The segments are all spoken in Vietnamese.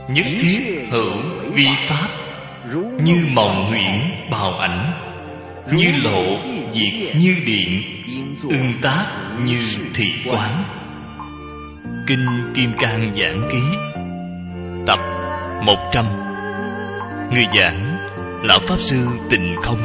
nhất thiết hữu vi pháp, như mộng huyễn bào ảnh, như lộ diệt như điện, ưng tác như thị quán. Kinh Kim Cang Giảng Ký, tập 100. Người giảng Lão Pháp Sư Tịnh Không.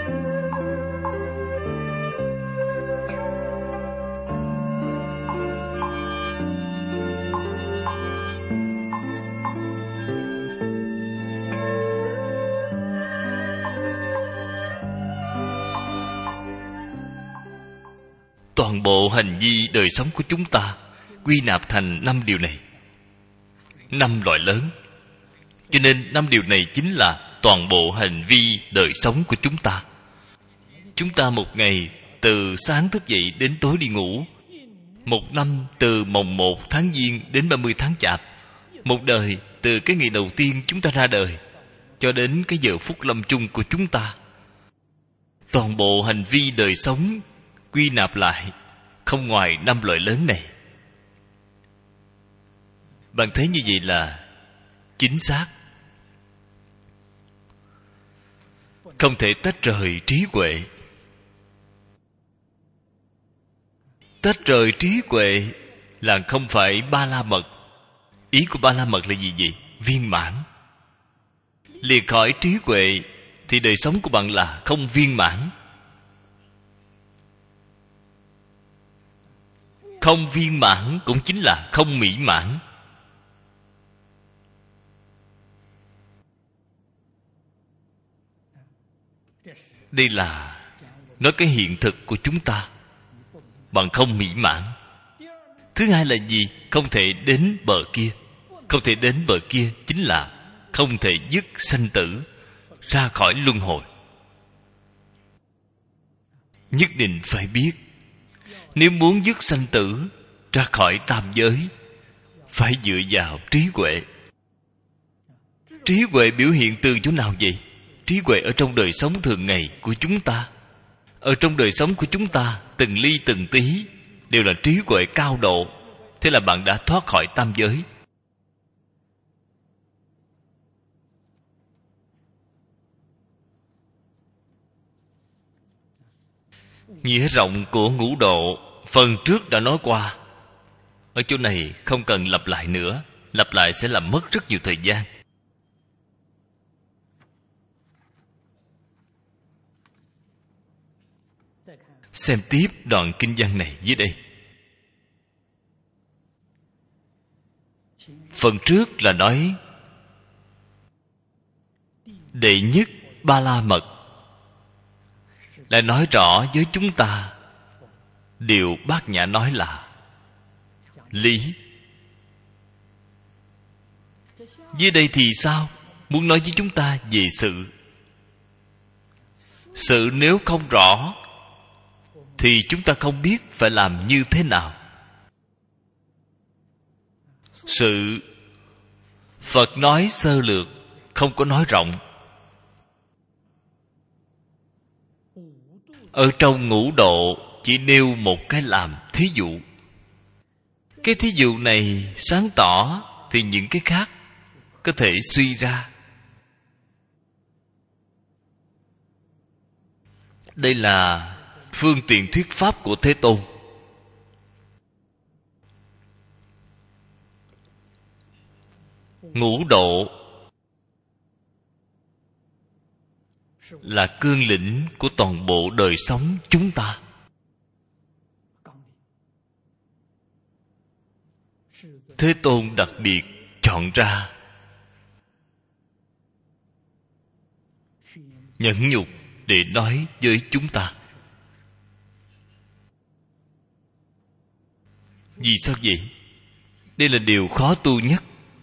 Toàn bộ hành vi đời sống của chúng ta quy nạp thành 5 điều này, 5 loại lớn. Cho nên 5 điều này chính là toàn bộ hành vi đời sống của chúng ta. Chúng ta một ngày từ sáng thức dậy đến tối đi ngủ, một năm từ mồng 1 tháng Giêng đến 30 tháng Chạp, một đời từ cái ngày đầu tiên chúng ta ra đời cho đến cái giờ phút lâm chung của chúng ta. Toàn bộ hành vi đời sống quy nạp lại không ngoài 5 loại lớn này. Bạn thấy như vậy là chính xác, không thể tách rời trí huệ. Tách rời trí huệ là không phải ba la mật. Ý của ba la mật là gì vậy? Viên mãn. Liệt khỏi trí huệ thì đời sống của bạn là không viên mãn. Không viên mãn cũng chính là không mỹ mãn. Đây là nói cái hiện thực của chúng ta. Bạn không mỹ mãn. Thứ hai là gì? Không thể đến bờ kia. Không thể đến bờ kia chính là không thể dứt sanh tử, ra khỏi luân hồi. Nhất định phải biết, nếu muốn dứt sanh tử, ra khỏi tam giới, phải dựa vào trí huệ. Trí huệ biểu hiện từ chỗ nào vậy? Trí huệ ở trong đời sống thường ngày của chúng ta. Ở trong đời sống của chúng ta, từng ly từng tí đều là trí huệ cao độ. Thế là bạn đã thoát khỏi tam giới. Nghĩa rộng của ngũ độ phần trước đã nói qua. Ở chỗ này không cần lặp lại nữa. Lặp lại sẽ làm mất rất nhiều thời gian. Xem tiếp đoạn kinh văn này dưới đây. Phần trước là nói đệ nhất ba la mật, lại nói rõ với chúng ta điều Bát Nhã nói là lý. Dưới đây thì sao? Muốn nói với chúng ta về sự. Sự nếu không rõ thì chúng ta không biết phải làm như thế nào. Sự Phật nói sơ lược, không có nói rộng. Ở trong ngũ độ chỉ nêu một cái làm thí dụ. Cái thí dụ này sáng tỏ thì những cái khác có thể suy ra. Đây là phương tiện thuyết pháp của Thế Tôn. Ngũ độ là cương lĩnh của toàn bộ đời sống chúng ta. Thế Tôn đặc biệt chọn ra nhẫn nhục để nói với chúng ta. Vì sao vậy? Đây là điều khó tu nhất.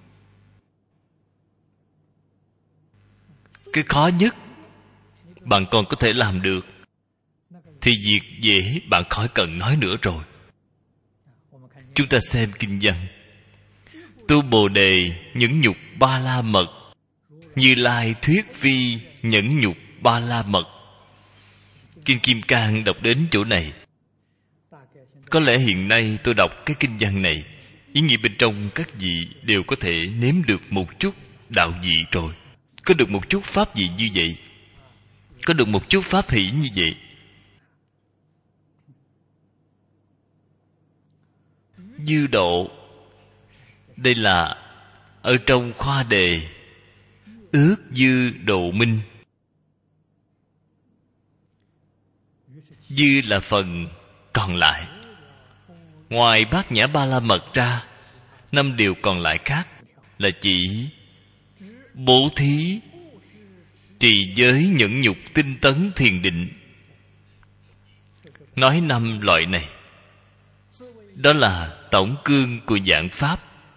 Cái khó nhất bạn còn có thể làm được, thì việc dễ bạn khỏi cần nói nữa rồi. Chúng ta xem kinh văn. Tu Bồ Đề nhẫn nhục ba la mật, Như Lai thuyết vi nhẫn nhục ba la mật. Kinh Kim Cang đọc đến chỗ này. Có lẽ hiện nay tôi đọc cái kinh văn này ý nghĩa bên trong các vị đều có thể nếm được một chút đạo vị rồi. Có được một chút pháp vị như vậy, có được một chút pháp hỷ như vậy. Dư độ, đây là ở trong khoa đề ước dư độ minh. Dư là phần còn lại. Ngoài Bát Nhã Ba La Mật ra, 5 điều còn lại khác là chỉ bố thí, trì giới, nhẫn nhục, tinh tấn, thiền định. Nói 5 loại này, đó là tổng cương của vạn pháp.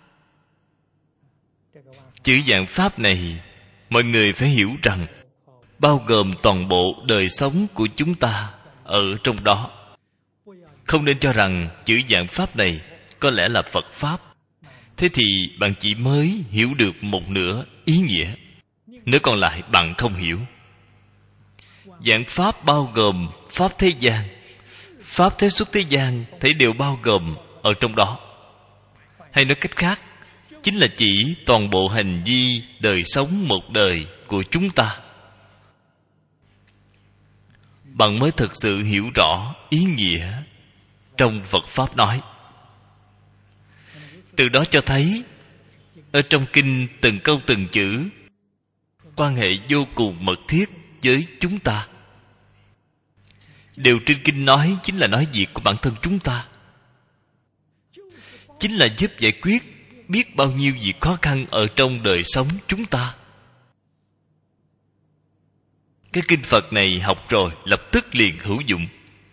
Chữ vạn pháp này, mọi người phải hiểu rằng bao gồm toàn bộ đời sống của chúng ta ở trong đó. Không nên cho rằng chữ vạn pháp này có lẽ là Phật Pháp. Thế thì bạn chỉ mới hiểu được một nửa ý nghĩa, nửa còn lại bạn không hiểu. Vạn pháp bao gồm pháp thế gian, pháp thế xuất thế gian, thấy đều bao gồm ở trong đó. Hay nói cách khác, chính là chỉ toàn bộ hành vi đời sống một đời của chúng ta. Bạn mới thực sự hiểu rõ ý nghĩa trong Phật Pháp nói. Từ đó cho thấy ở trong kinh từng câu từng chữ quan hệ vô cùng mật thiết với chúng ta. Điều trên kinh nói chính là nói việc của bản thân chúng ta, chính là giúp giải quyết biết bao nhiêu việc khó khăn ở trong đời sống chúng ta. Cái kinh Phật này học rồi lập tức liền hữu dụng.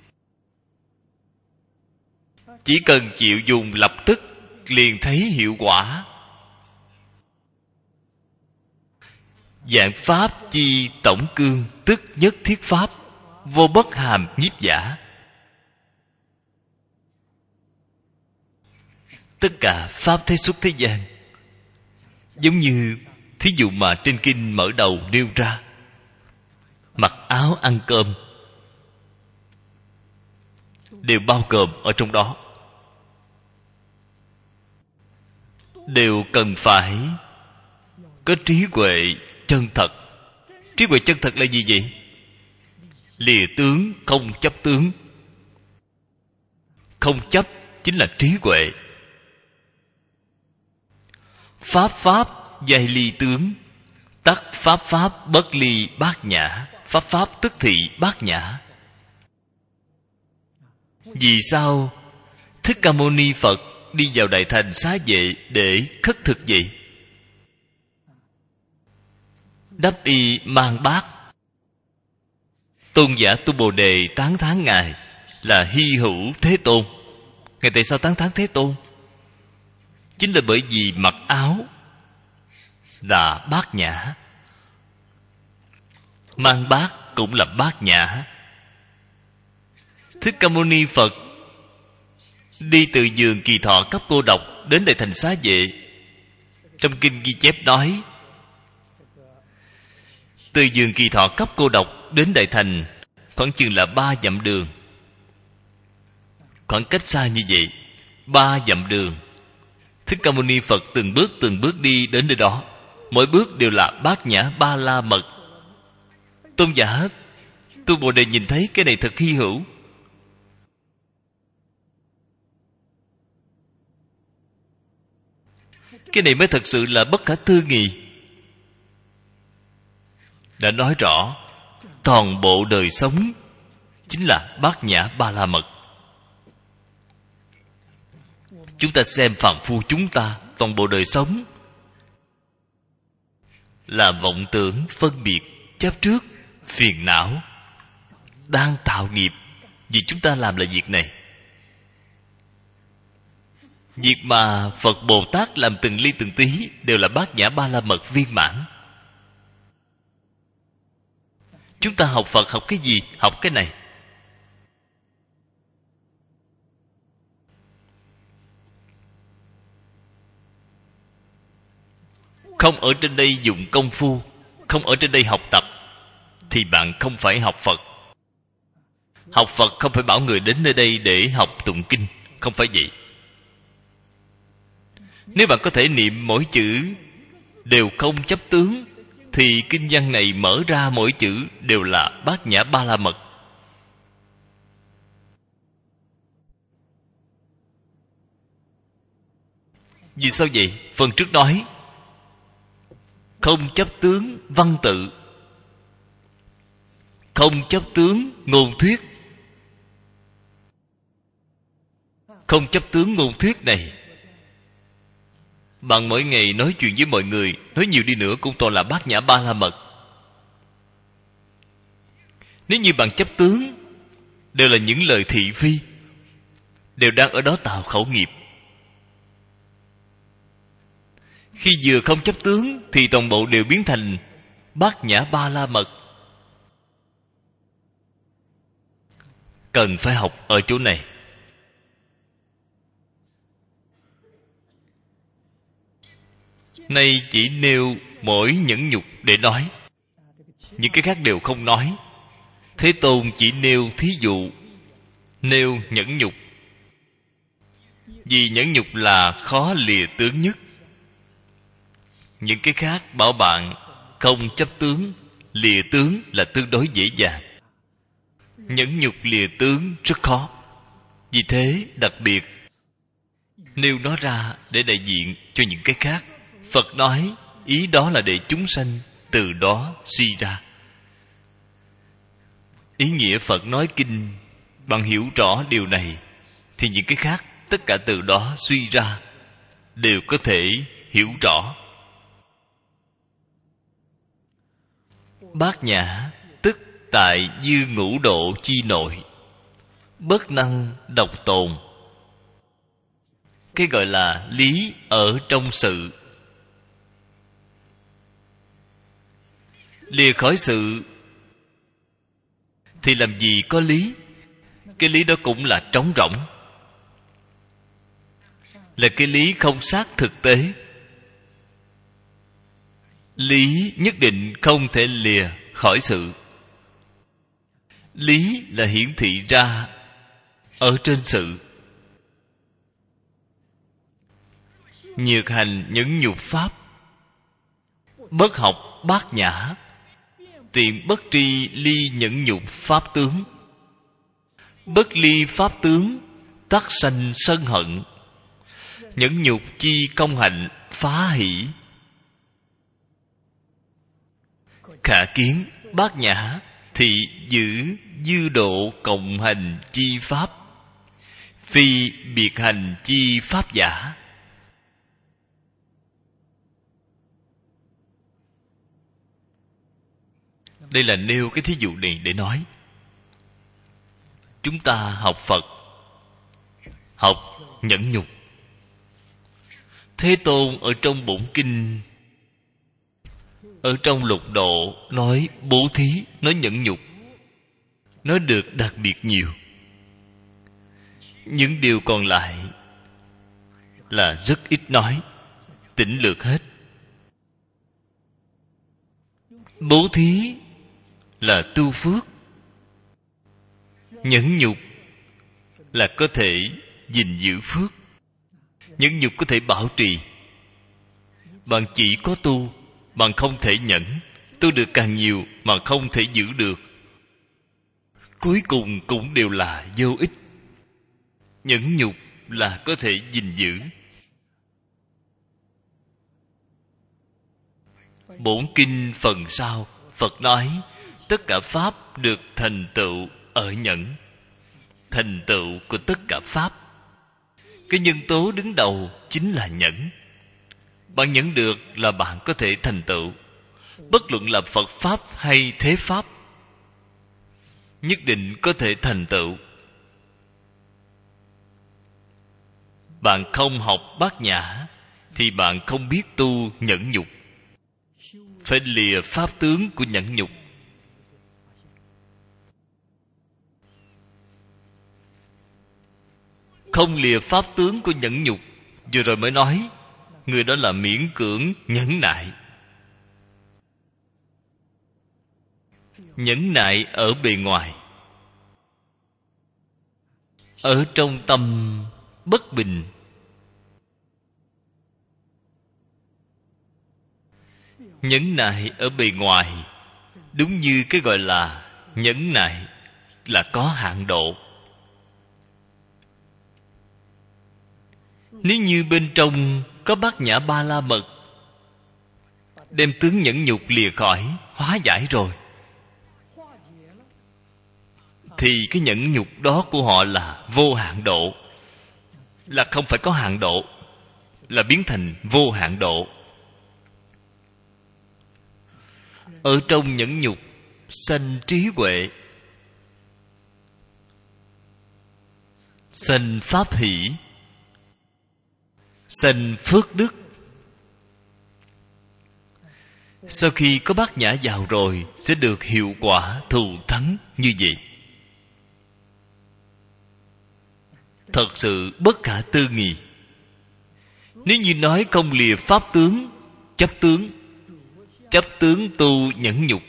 Chỉ cần chịu dùng lập tức liền thấy hiệu quả. Vạn pháp chi tổng cương, tức nhất thiết pháp, vô bất hàm nhiếp giả. Tất cả pháp thế xuất thế gian, giống như thí dụ mà trên kinh mở đầu nêu ra, mặc áo ăn cơm đều bao gồm ở trong đó. Đều cần phải có trí huệ chân thật. Trí huệ chân thật là gì vậy? Lìa tướng, không chấp tướng. Không chấp chính là trí huệ. Pháp pháp giai ly tướng, tắc pháp pháp bất ly bát nhã. Pháp pháp tức thị bát nhã. Vì sao Thích Ca Mâu Ni Phật đi vào Đại Thành Xá Vệ để khất thực vậy? Đắp y mang bát. Tôn giả Tu Bồ Đề tán thán Ngài là hy hữu Thế Tôn. Ngài tại sao tán thán Thế Tôn? Chính là bởi vì mặc áo là bát nhã, mang bát cũng là bát nhã. Thích Ca Mâu Ni Phật đi từ vườn Kỳ Thọ Cấp Cô Độc đến Đại Thành Xá Vệ. Trong kinh ghi chép nói, từ vườn Kỳ Thọ Cấp Cô Độc đến Đại Thành khoảng chừng là 3 dặm đường. Khoảng cách xa như vậy, 3 dặm đường. Thích Ca Mâu Ni Phật từng bước đi đến nơi đó. Mỗi bước đều là bát nhã ba la mật. Tôn giả Tu Bồ Đề nhìn thấy cái này thật hy hữu. Cái này mới thật sự là bất khả tư nghị. Đã nói rõ toàn bộ đời sống chính là bát nhã ba la mật. Chúng ta xem phàm phu chúng ta, toàn bộ đời sống là vọng tưởng, phân biệt, chấp trước, phiền não, đang tạo nghiệp. Vì chúng ta làm là việc này. Việc mà Phật Bồ Tát làm từng ly từng tí đều là bát nhã ba la mật viên mãn. Chúng ta học Phật học cái gì? Học cái này. Không ở trên đây dùng công phu, không ở trên đây học tập, thì bạn không phải học Phật. Học Phật không phải bảo người đến nơi đây để học tụng kinh, không phải vậy. Nếu bạn có thể niệm mỗi chữ đều không chấp tướng, thì kinh văn này mở ra mỗi chữ đều là Bát Nhã Ba La Mật. Vì sao vậy? Phần trước nói không chấp tướng văn tự, không chấp tướng ngôn thuyết. Không chấp tướng ngôn thuyết này, bạn mỗi ngày nói chuyện với mọi người, nói nhiều đi nữa cũng toàn là Bát Nhã Ba La Mật. Nếu như bạn chấp tướng, đều là những lời thị phi, đều đang ở đó tạo khẩu nghiệp. Khi vừa không chấp tướng thì toàn bộ đều biến thành Bát Nhã Ba La Mật. Cần phải học ở chỗ này. Nay chỉ nêu mỗi nhẫn nhục để nói, những cái khác đều không nói. Thế Tôn chỉ nêu thí dụ, nêu nhẫn nhục. Vì nhẫn nhục là khó lìa tướng nhất. Những cái khác bảo bạn không chấp tướng, lìa tướng là tương đối dễ dàng. Nhẫn nhục lìa tướng rất khó. Vì thế đặc biệt nêu nó ra để đại diện cho những cái khác. Phật nói ý đó là để chúng sanh từ đó suy ra. Ý nghĩa Phật nói kinh, bạn hiểu rõ điều này thì những cái khác tất cả từ đó suy ra đều có thể hiểu rõ. Bát nhã tức tại dư ngũ độ chi nội, bất năng độc tồn. Cái gọi là lý ở trong sự. Lìa khỏi sự thì làm gì có lý. Cái lý đó cũng là trống rỗng, là cái lý không sát thực tế. Lý nhất định không thể lìa khỏi sự. Lý là hiển thị ra ở trên sự. Nhược hành nhẫn nhục pháp, bất học bát nhã, tiện bất tri ly nhẫn nhục pháp tướng. Bất ly pháp tướng, tắc sanh sân hận. Nhẫn nhục chi công hạnh phá hỷ. Khả kiến bát nhã thì giữ dư độ cộng hành chi pháp, phi biệt hành chi pháp giả. Đây là nêu cái thí dụ này để nói chúng ta học Phật, học nhẫn nhục. Thế Tôn ở trong bổn kinh, ở trong lục độ nói bố thí, nói nhẫn nhục, nói được đặc biệt nhiều. Những điều còn lại là rất ít nói, tỉnh lược hết. Bố thí là tu phước, nhẫn nhục là có thể gìn giữ phước. Nhẫn nhục có thể bảo trì. Bạn chỉ có tu, bạn không thể nhẫn. Tu được càng nhiều mà không thể giữ được, cuối cùng cũng đều là vô ích. Nhẫn nhục là có thể gìn giữ. Bổn kinh phần sau Phật nói tất cả pháp được thành tựu ở nhẫn. Thành tựu của tất cả pháp, cái nhân tố đứng đầu chính là nhẫn. Bạn nhẫn được là bạn có thể thành tựu. Bất luận là Phật pháp hay thế pháp, nhất định có thể thành tựu. Bạn không học bát nhã thì bạn không biết tu nhẫn nhục. Phải lìa pháp tướng của nhẫn nhục. Không lìa pháp tướng của nhẫn nhục, vừa rồi mới nói, người đó là miễn cưỡng nhẫn nại. Nhẫn nại ở bề ngoài, ở trong tâm bất bình. Nhẫn nại ở bề ngoài đúng như cái gọi là nhẫn nại là có hạn độ. Nếu như bên trong có bát nhã ba la mật, đem tướng nhẫn nhục lìa khỏi, hóa giải rồi, thì cái nhẫn nhục đó của họ là vô hạn độ, là không phải có hạn độ, là biến thành vô hạn độ. Ở trong nhẫn nhục sanh trí huệ, sanh pháp hỷ, sanh phước đức. Sau khi có bát nhã vào rồi, sẽ được hiệu quả thù thắng như vậy. Thật sự bất khả tư nghị. Nếu như nói không lìa pháp tướng, chấp tướng tu nhẫn nhục,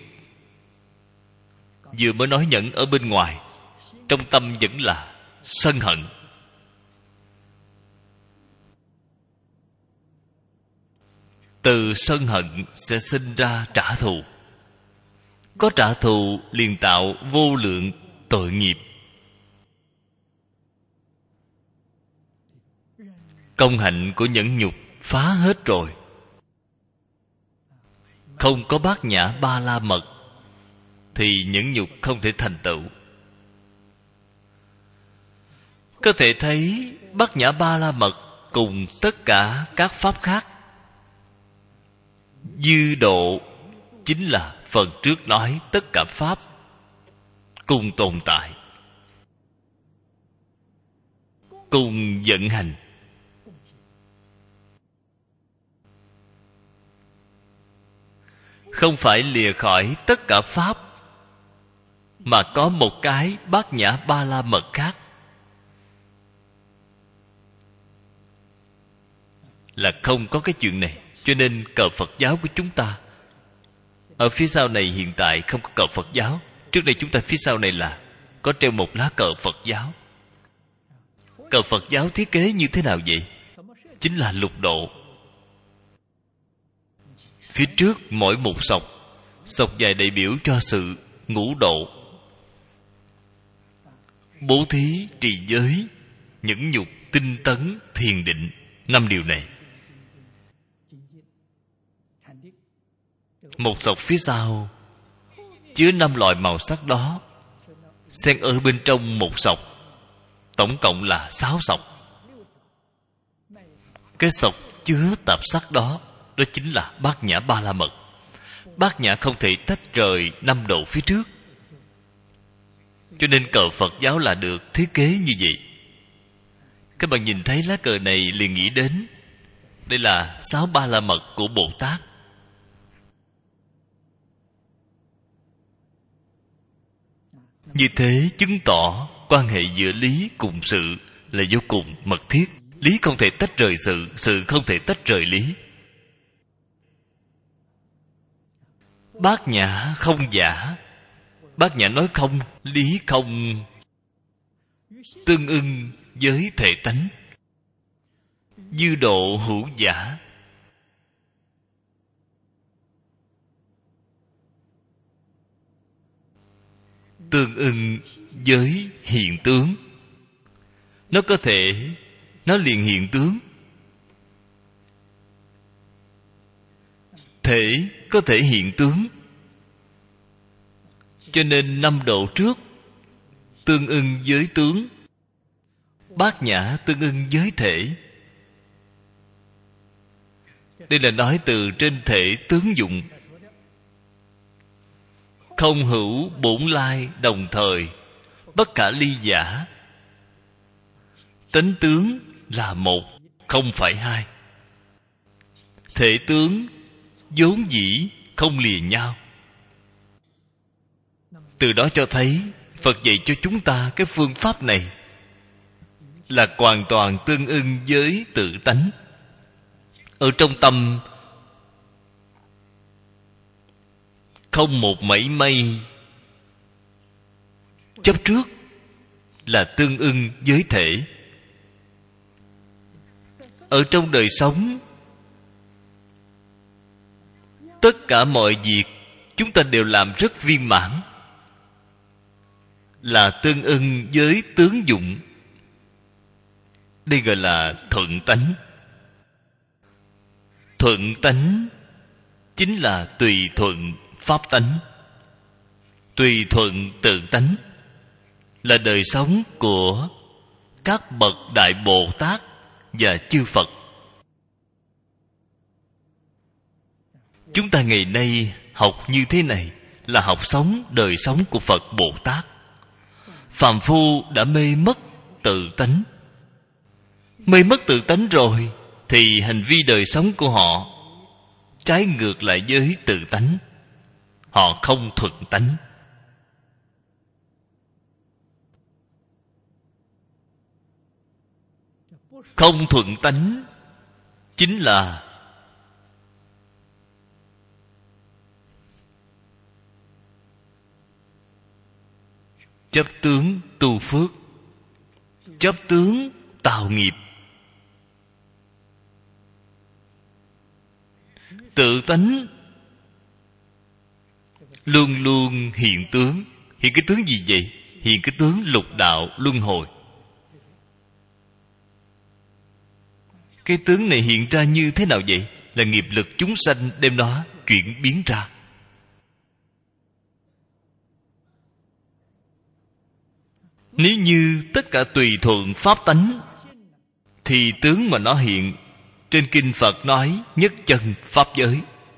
vừa mới nói nhẫn ở bên ngoài, trong tâm vẫn là sân hận. Từ sân hận sẽ sinh ra trả thù. Có trả thù liền tạo vô lượng tội nghiệp. Công hạnh của nhẫn nhục phá hết rồi. Không có bát nhã ba la mật thì nhẫn nhục không thể thành tựu. Có thể thấy bát nhã ba la mật cùng tất cả các pháp khác, dư độ chính là phần trước nói tất cả pháp cùng tồn tại, cùng vận hành. Không phải lìa khỏi tất cả pháp, mà có một cái bát nhã ba la mật khác, là không có cái chuyện này. Cho nên cờ Phật giáo của chúng ta ở phía sau này hiện tại không có cờ Phật giáo. Trước đây chúng ta phía sau này là có treo một lá cờ Phật giáo. Cờ Phật giáo thiết kế như thế nào vậy? Chính là lục độ. Phía trước mỗi một sọc, sọc dài đại biểu cho sự ngũ độ: bố thí, trì giới, nhẫn nhục, tinh tấn, thiền định. 5 điều này. Một sọc phía sau chứa 5 loại màu sắc đó, xen ở bên trong một sọc, tổng cộng là 6 sọc. Cái sọc chứa tạp sắc đó, đó chính là bát nhã ba la mật. Bát nhã không thể tách rời 5 độ phía trước. Cho nên cờ Phật giáo là được thiết kế như vậy. Các bạn nhìn thấy lá cờ này liền nghĩ đến đây là 6 ba la mật của Bồ Tát. Như thế chứng tỏ quan hệ giữa lý cùng sự là vô cùng mật thiết. Lý không thể tách rời sự, sự không thể tách rời lý. Bát nhã không giả. Bát nhã nói không, lý không, tương ưng với thể tánh. Dư độ hữu giả. Tương ưng với hiện tướng. Nó có thể, nó liền hiện tướng. Thể có thể hiện tướng. Cho nên 5 độ trước tương ưng với tướng, bát nhã tương ưng với thể. Đây là nói từ trên thể tướng dụng. Không hữu bổn lai đồng thời, bất khả ly giả. Tánh tướng là một, không phải hai. Thể tướng vốn dĩ không lìa nhau. Từ đó cho thấy Phật dạy cho chúng ta cái phương pháp này là hoàn toàn tương ưng với tự tánh. Ở trong tâm không một mảy may chấp trước, là tương ưng với thể. Ở trong đời sống tất cả mọi việc chúng ta đều làm rất viên mãn, là tương ưng với tướng dụng. Đây gọi là thuận tánh. Thuận tánh chính là tùy thuận pháp tánh. Tùy thuận tự tánh là đời sống của các bậc Đại Bồ Tát và chư Phật. Chúng ta ngày nay học như thế này là học sống đời sống của Phật Bồ Tát. Phàm phu đã mê mất tự tánh. Mê mất tự tánh rồi thì hành vi đời sống của họ trái ngược lại với tự tánh. Họ không thuận tánh. Không thuận tánh chính là chấp tướng tu phước, chấp tướng tạo nghiệp. Tự tánh luôn luôn hiện tướng. Hiện cái tướng gì vậy? Hiện cái tướng lục đạo luân hồi. Cái tướng này hiện ra như thế nào vậy? Là nghiệp lực chúng sanh đem nó chuyển biến ra. Nếu như tất cả tùy thuận pháp tánh thì tướng mà nó hiện, trên kinh Phật nói nhất chân pháp giới.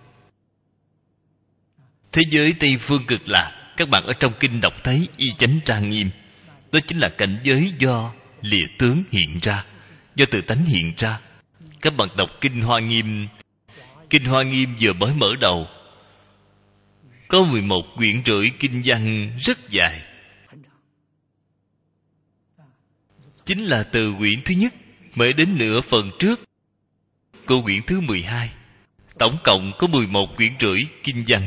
Thế giới Tây Phương Cực Lạc, các bạn ở trong kinh đọc thấy y chánh trang nghiêm. Đó chính là cảnh giới do lìa tướng hiện ra, do tự tánh hiện ra. Các bạn đọc kinh Hoa Nghiêm. Kinh Hoa Nghiêm vừa mới mở đầu, có 11 quyển rưỡi kinh văn rất dài. Chính là từ quyển thứ nhất mới đến nửa phần trước của quyển thứ 12. Tổng cộng có 11 quyển rưỡi kinh văn,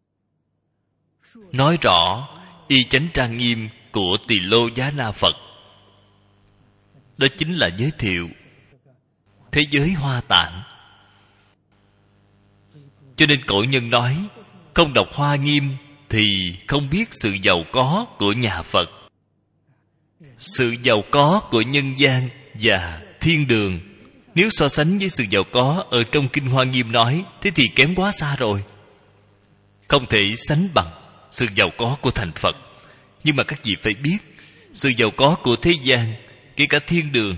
nói rõ y chánh trang nghiêm của Tỳ Lô Giá Na Phật. Đó chính là giới thiệu thế giới Hoa Tạng. Cho nên cổ nhân nói, không đọc Hoa Nghiêm thì không biết sự giàu có của nhà Phật, sự giàu có của nhân gian và thiên đường. Nếu so sánh với sự giàu có ở trong kinh Hoa Nghiêm nói, thế thì kém quá xa rồi, không thể sánh bằng sự giàu có của thành Phật. Nhưng mà các vị phải biết, sự giàu có của thế gian, kể cả thiên đường,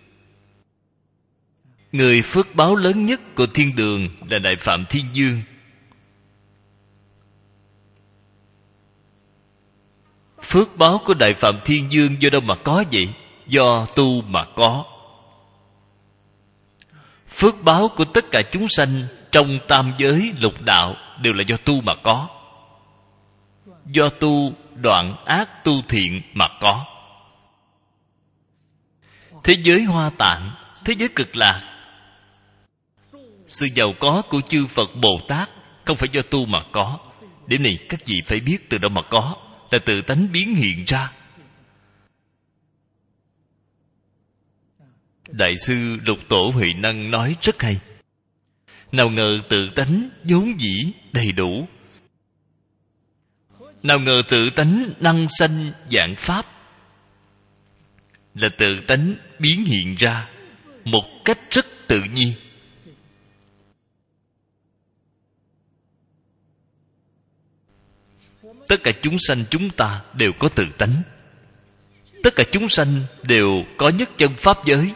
người phước báo lớn nhất của thiên đường là Đại Phạm Thiên Dương. Phước báo của Đại Phạm Thiên Dương do đâu mà có vậy? Do tu mà có. Phước báo của tất cả chúng sanh trong tam giới lục đạo đều là do tu mà có. Do tu đoạn ác tu thiện mà có. Thế giới Hoa Tạng, thế giới Cực Lạc, sự giàu có của chư Phật Bồ Tát không phải do tu mà có. Điểm này các vị phải biết từ đâu mà có, là tự tánh biến hiện ra. Đại sư Lục Tổ Huệ Năng nói rất hay. Nào ngờ tự tánh vốn dĩ đầy đủ, nào ngờ tự tánh năng sanh vạn pháp. Là tự tánh biến hiện ra một cách rất tự nhiên. Tất cả chúng sanh chúng ta đều có tự tánh. Tất cả chúng sanh đều có nhất chân pháp giới.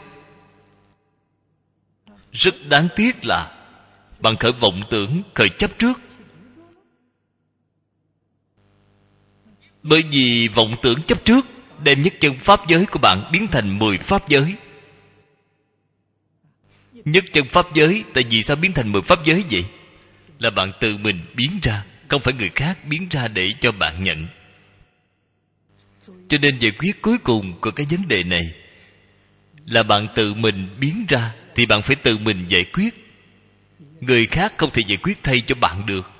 Rất đáng tiếc là bạn khởi vọng tưởng, khởi chấp trước. Bởi vì vọng tưởng chấp trước đem nhất chân pháp giới của bạn biến thành 10 pháp giới. Nhất chân pháp giới, tại vì sao biến thành 10 pháp giới vậy? Là bạn tự mình biến ra, không phải người khác biến ra để cho bạn nhận. Cho nên giải quyết cuối cùng của cái vấn đề này là bạn tự mình biến ra, thì bạn phải tự mình giải quyết. Người khác không thể giải quyết thay cho bạn được.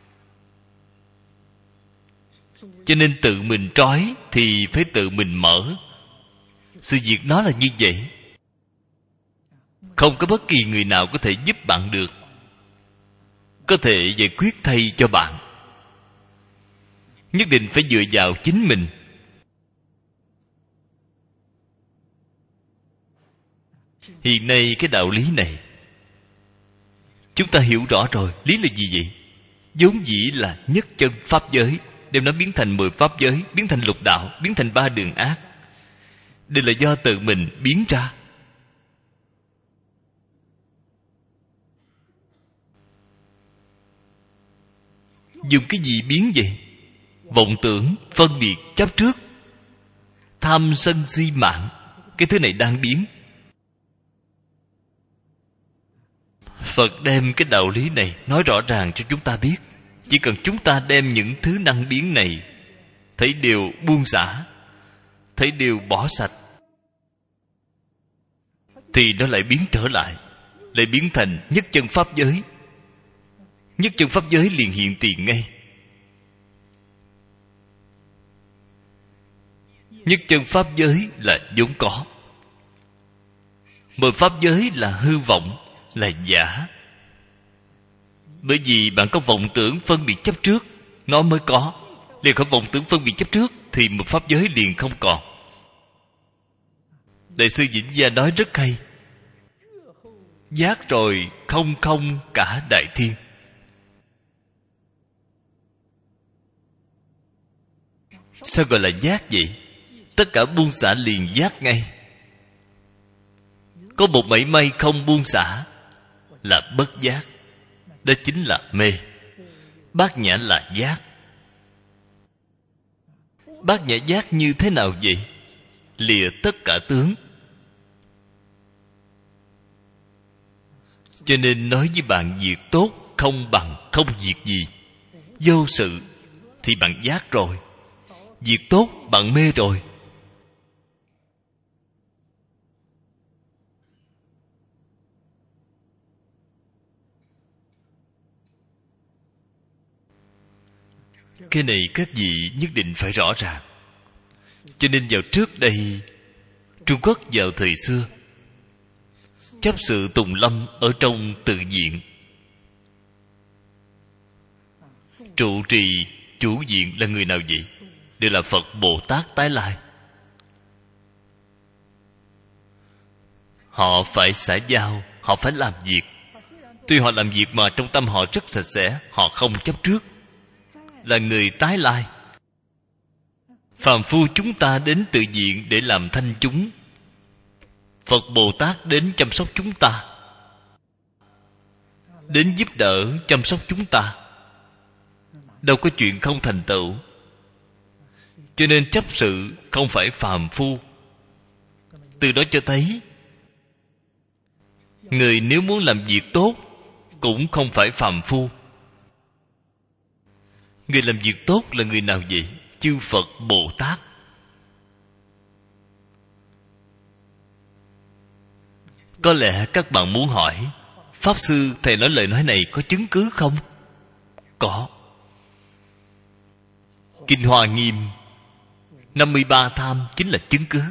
Cho nên tự mình trói thì phải tự mình mở. Sự việc nó là như vậy. Không có bất kỳ người nào có thể giúp bạn được. có thể giải quyết thay cho bạn. Nhất định phải dựa vào chính mình. Hiện nay cái đạo lý này chúng ta hiểu rõ rồi. Lý là gì vậy? Vốn dĩ là nhất chân pháp giới, đem nó biến thành 10 pháp giới, biến thành lục đạo, biến thành 3 đường ác. Đây là do tự mình biến ra. Dùng cái gì biến vậy? Vọng tưởng, phân biệt, chấp trước, tham sân si mạng. Cái thứ này đang biến. Phật đem cái đạo lý này nói rõ ràng cho chúng ta biết. Chỉ cần chúng ta đem những thứ năng biến này thấy đều buông xả, thấy đều bỏ sạch, thì nó lại biến trở lại, lại biến thành nhất chân pháp giới. Nhất chân pháp giới liền hiện tiền ngay. Nhất chân pháp giới là vốn có. 10 pháp giới là hư vọng, là giả. Bởi vì bạn có vọng tưởng phân biệt chấp trước, nó mới có. Liền khỏi vọng tưởng phân biệt chấp trước thì một pháp giới liền không còn. Đại sư Vĩnh Gia nói rất hay: giác rồi không không cả đại thiên. Sao gọi là giác vậy? Tất cả buông xả liền giác ngay. Có một mảy may không buông xả là bất giác. Đó chính là mê. Bát nhã là giác. Bát nhã giác như thế nào vậy? Lìa tất cả tướng. Cho nên nói với bạn, việc tốt không bằng không việc gì. Vô sự thì bạn giác rồi. Việc tốt bạn mê rồi. Cái này các vị nhất định phải rõ ràng. Cho nên vào trước đây, Trung Quốc vào thời xưa, chấp sự tùng lâm ở trong tự viện, trụ trì chủ viện là người nào vậy? Đều là Phật Bồ Tát tái lai. Họ phải xã giao, họ phải làm việc. Tuy họ làm việc mà trong tâm họ rất sạch sẽ, họ không chấp trước, là người tái lai. Phàm phu chúng ta đến tự viện để làm thanh chúng, Phật Bồ Tát đến chăm sóc chúng ta, đến giúp đỡ chăm sóc chúng ta. Đâu có chuyện không thành tựu. Cho nên chấp sự không phải phàm phu. Từ đó cho thấy, người nếu muốn làm việc tốt cũng không phải phàm phu. Người làm việc tốt là người nào vậy? Chư Phật Bồ Tát. Có lẽ các bạn muốn hỏi, Pháp Sư, Thầy nói lời nói này có chứng cứ không? Có. Kinh Hoa Nghiêm 53 tham chính là chứng cứ.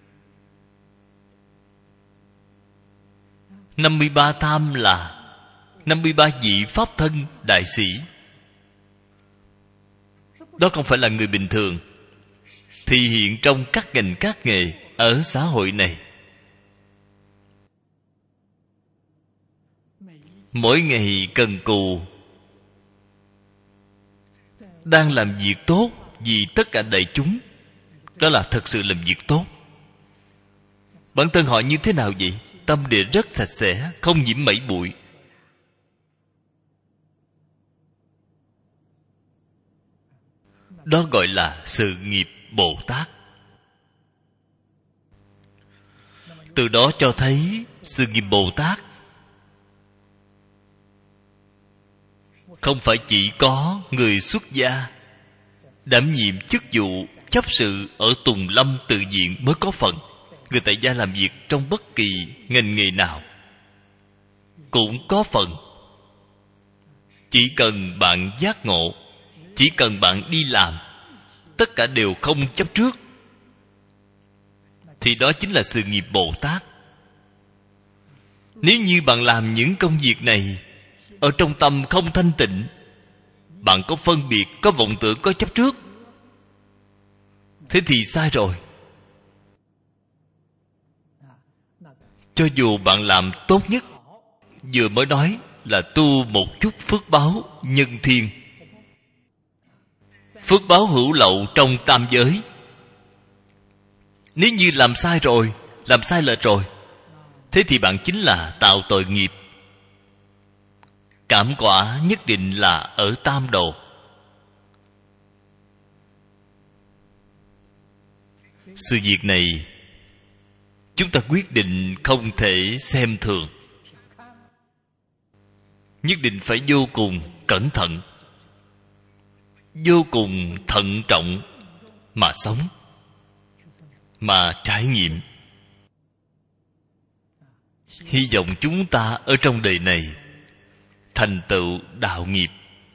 53 tham là 53 vị Pháp thân đại sĩ. Đó không phải là người bình thường, thì hiện trong các ngành các nghề ở xã hội này. Mỗi ngày cần cù, đang làm việc tốt vì tất cả đại chúng. Đó là thật sự làm việc tốt. Bản thân họ như thế nào vậy? Tâm địa rất sạch sẽ, không nhiễm mảy bụi. Đó gọi là sự nghiệp Bồ Tát. Từ đó cho thấy sự nghiệp Bồ Tát không phải chỉ có người xuất gia đảm nhiệm chức vụ chấp sự ở Tùng Lâm tự viện mới có phần. Người tại gia làm việc trong bất kỳ ngành nghề nào cũng có phần. Chỉ cần bạn giác ngộ, chỉ cần bạn đi làm, tất cả đều không chấp trước, thì đó chính là sự nghiệp Bồ Tát. Nếu như bạn làm những công việc này ở trong tâm không thanh tịnh, bạn có phân biệt, có vọng tưởng, có chấp trước, thế thì sai rồi. Cho dù bạn làm tốt nhất, vừa mới nói là tu một chút phước báo nhân thiên, phước báo hữu lậu trong tam giới. Nếu như làm sai rồi, làm sai lệch rồi, thế thì bạn chính là tạo tội nghiệp. Cảm quả nhất định là ở tam đồ. Sự việc này chúng ta quyết định không thể xem thường, nhất định phải vô cùng cẩn thận, vô cùng thận trọng mà sống, mà trải nghiệm. Hy vọng chúng ta ở trong đời này thành tựu đạo nghiệp.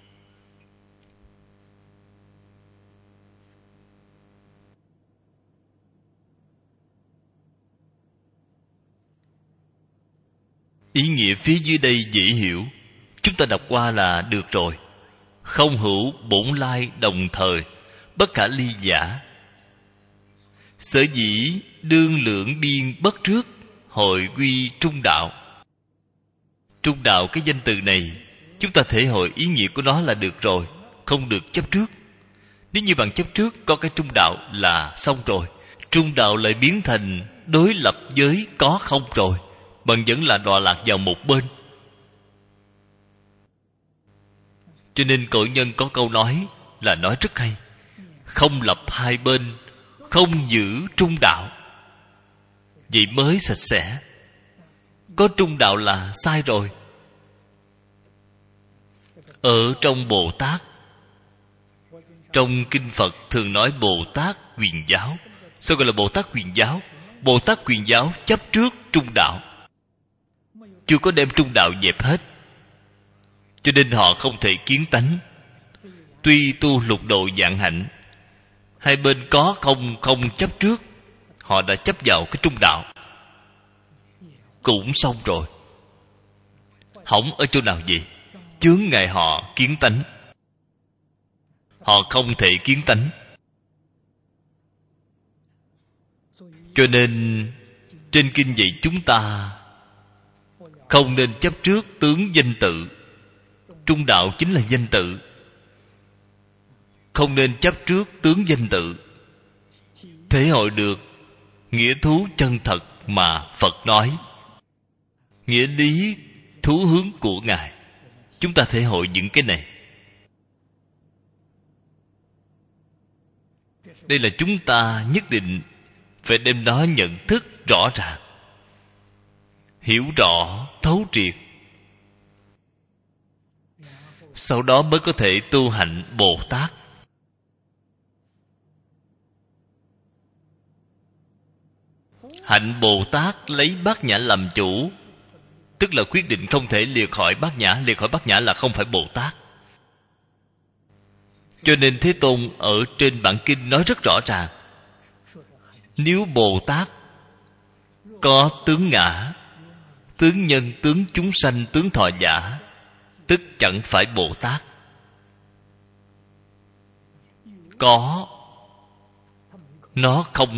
Ý nghĩa phía dưới đây dễ hiểu, chúng ta đọc qua là được rồi. Không hữu bổn lai đồng thời, bất khả ly giả. Sở dĩ đương lượng biên bất trước, hội quy trung đạo. Trung đạo, cái danh từ này chúng ta thể hội ý nghĩa của nó là được rồi, không được chấp trước. Nếu như bạn chấp trước có cái trung đạo là xong rồi. Trung đạo lại biến thành đối lập với có không rồi, bạn vẫn là đọa lạc vào một bên. Cho nên cổ nhân có câu nói là nói rất hay: không lập hai bên, không giữ trung đạo, vậy mới sạch sẽ. Có trung đạo là sai rồi. Ở trong Bồ Tát, trong kinh Phật thường nói Bồ Tát Quyền Giáo. Sao gọi là Bồ Tát Quyền Giáo? Bồ Tát Quyền Giáo chấp trước trung đạo, chưa có đem trung đạo dẹp hết, cho nên họ không thể kiến tánh. Tuy tu lục độ vạn hạnh, hai bên có không chấp trước, họ đã chấp vào cái trung đạo, cũng xong rồi. Hỏng ở chỗ nào vậy? Chướng ngại họ kiến tánh. Họ không thể kiến tánh. Cho nên trên kinh dạy chúng ta không nên chấp trước tướng danh tự. Trung đạo chính là danh tự. Không nên chấp trước tướng danh tự, thể hội được nghĩa thú chân thật mà Phật nói, nghĩa lý thú hướng của Ngài. Chúng ta thể hội những cái này. Đây là chúng ta nhất định phải đem nó nhận thức rõ ràng, hiểu rõ thấu triệt, sau đó mới có thể tu hạnh Bồ Tát. Hạnh Bồ Tát lấy Bát Nhã làm chủ, tức là quyết định không thể lìa khỏi Bát Nhã. Lìa khỏi Bát Nhã là không phải Bồ Tát. Cho nên Thế Tôn ở trên bản kinh nói rất rõ ràng: nếu Bồ Tát có tướng ngã, tướng nhân, tướng chúng sanh, tướng thọ giả, tức chẳng phải Bồ Tát. Có, nó không.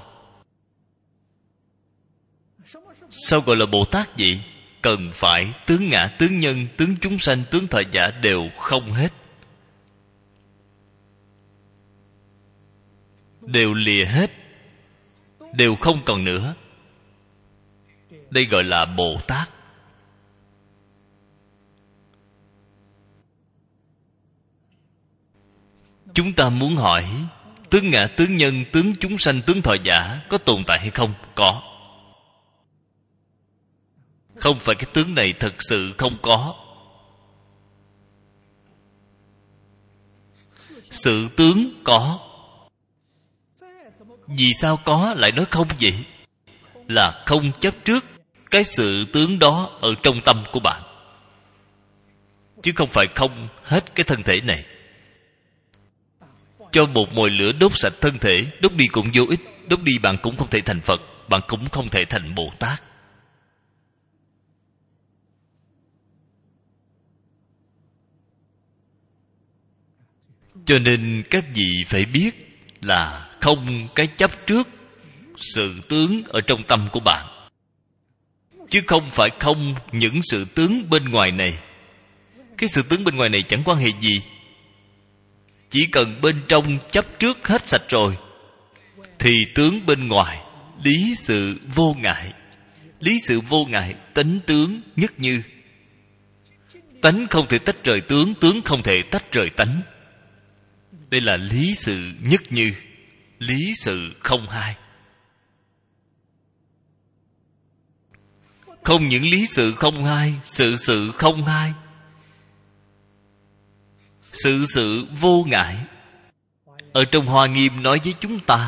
Sao gọi là Bồ Tát vậy? Cần phải tướng ngã, tướng nhân, tướng chúng sanh, tướng thọ giả đều không hết, đều lìa hết, đều không còn nữa. Đây gọi là Bồ Tát. Chúng ta muốn hỏi tướng ngã, tướng nhân, tướng chúng sanh, tướng thọ giả có tồn tại hay không? Có. Không phải cái tướng này thật sự không có. Sự tướng có. Vì sao có lại nói không vậy? Là không chấp trước cái sự tướng đó ở trong tâm của bạn, chứ không phải không hết cái thân thể này. Cho một mồi lửa đốt sạch thân thể, đốt đi cũng vô ích. Đốt đi bạn cũng không thể thành Phật, bạn cũng không thể thành Bồ Tát. Cho nên các vị phải biết là không cái chấp trước sự tướng ở trong tâm của bạn, chứ không phải không những sự tướng bên ngoài này. Cái sự tướng bên ngoài này chẳng quan hệ gì. Chỉ cần bên trong chấp trước hết sạch rồi thì tướng bên ngoài lý sự vô ngại. Lý sự vô ngại, tánh tướng nhất như. Tánh không thể tách rời tướng, tướng không thể tách rời tánh. Đây là lý sự nhất như, lý sự không hai. Không những lý sự không hai, sự sự không hai, sự sự vô ngại. Ở trong Hoa Nghiêm nói với chúng ta,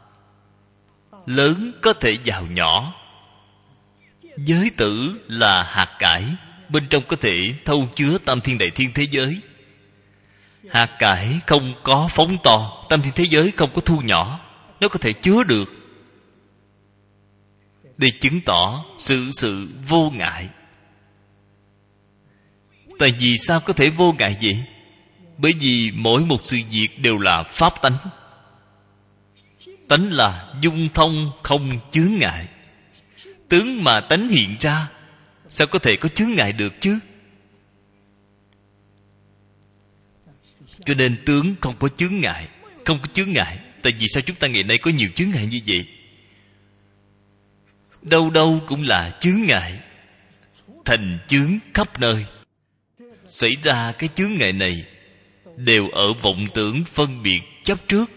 lớn có thể vào nhỏ. Giới tử là hạt cải, bên trong có thể thâu chứa tam thiên đại thiên thế giới. Hạt cải không có phóng to, tam thiên thế giới không có thu nhỏ, nó có thể chứa được. Để chứng tỏ sự vô ngại. Tại vì sao có thể vô ngại vậy? Bởi vì mỗi một sự việc đều là pháp tánh. Tánh là dung thông không chướng ngại. Tướng mà tánh hiện ra, sao có thể có chướng ngại được chứ? Cho nên tướng không có chướng ngại. Không có chướng ngại. Tại vì sao chúng ta ngày nay có nhiều chướng ngại như vậy? Đâu đâu cũng là chướng ngại, thành chướng khắp nơi. Xảy ra cái chướng ngại này đều ở vọng tưởng phân biệt chấp trước,